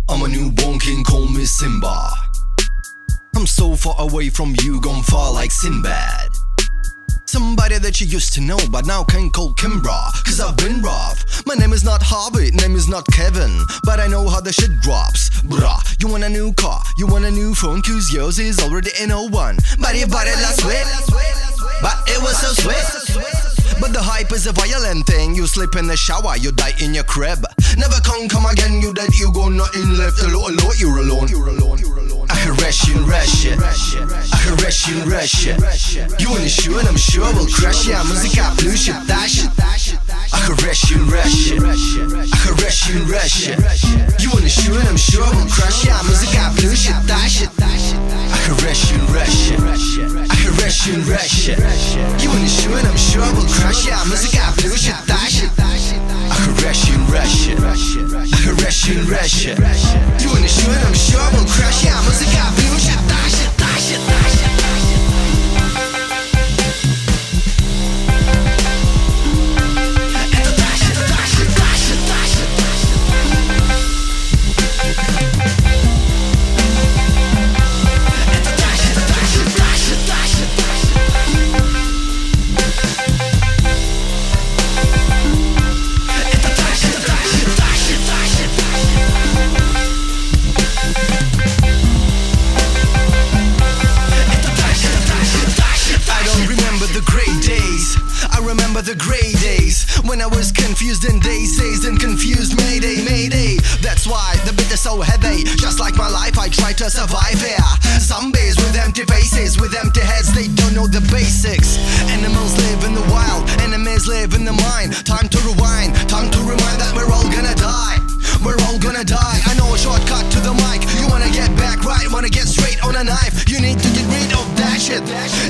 I'm a newborn king, call me Simba. I'm so far away from you, gone far like Sinbad. Somebody that you used to know, but now can't call Kimbra, cause I've been rough. My name is not Harvey, name is not Kevin, but I know how the shit drops. Bruh, you want a new car, you want a new phone, cause yours is already in 01. But you bought it last week, but it was so sweet. But the hype is a violent thing. You sleep in the shower, you die in your crib. Never come again, you dead, you got nothing left. Alone, you're alone. I harass you, I harass you. You in the shoe and I'm sure we'll crash ya. Музыка плющит, тащит. I harass you, I harass you. You in the shoe and I'm sure we'll crash ya. Музыка плющит, тащит. I harass you, I harass you. You in the shoe and I'm sure we'll crash ya. Музыка плющит, тащит. I harass you, I harass you. You in the shoe and I'm sure we'll crash ya. Музыка плющит, тащит. The gray days when I was confused in days and confused mayday. That's why the beat is so heavy. Just like my life, I try to survive here. Zombies with empty faces, with empty heads, they don't know the basics. Animals live in the wild, enemies live in the mind. Time to rewind, time to remind that we're all gonna die. We're all gonna die. I know a shortcut to the mic. You wanna get back right, wanna get straight on a knife. You need to get rid of that shit.